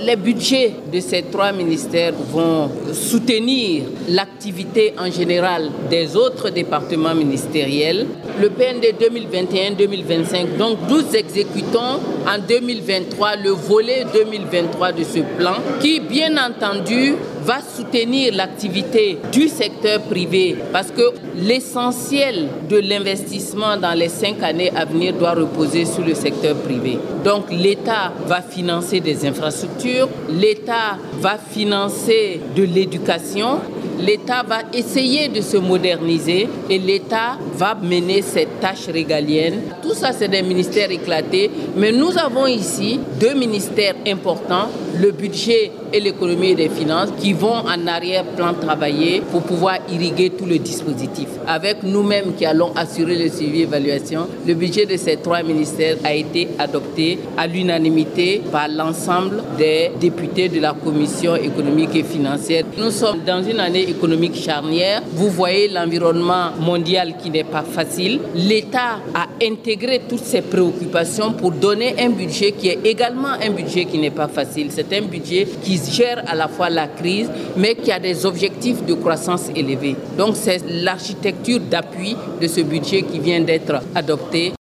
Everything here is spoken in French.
Les budgets de ces 3 ministères vont soutenir l'activité en général des autres départements ministériels. Le PND 2021-2025, donc nous exécutons en 2023 le volet 2023 de ce plan qui, bien entendu, va soutenir l'activité du secteur privé parce que l'essentiel de l'investissement dans les 5 années à venir doit reposer sur le secteur privé. Donc l'État va financer des infrastructures, l'État va financer de l'éducation, l'État va essayer de se moderniser et l'État va mener ses tâches régaliennes. Tout ça, c'est des ministères éclatés, mais nous avons ici 2 ministères importants, le budget et l'économie et des finances, qui vont en arrière-plan travailler pour pouvoir irriguer tout le dispositif. Avec nous-mêmes qui allons assurer le suivi et l'évaluation, le budget de ces 3 ministères a été adopté à l'unanimité par l'ensemble des députés de la Commission économique et financière. Nous sommes dans une année économique charnière. Vous voyez l'environnement mondial qui n'est pas facile. L'État a intégré toutes ces préoccupations pour donner un budget qui est également un budget qui n'est pas facile. C'est un budget qui gère à la fois la crise, mais qui a des objectifs de croissance élevés. Donc c'est l'architecture d'appui de ce budget qui vient d'être adopté.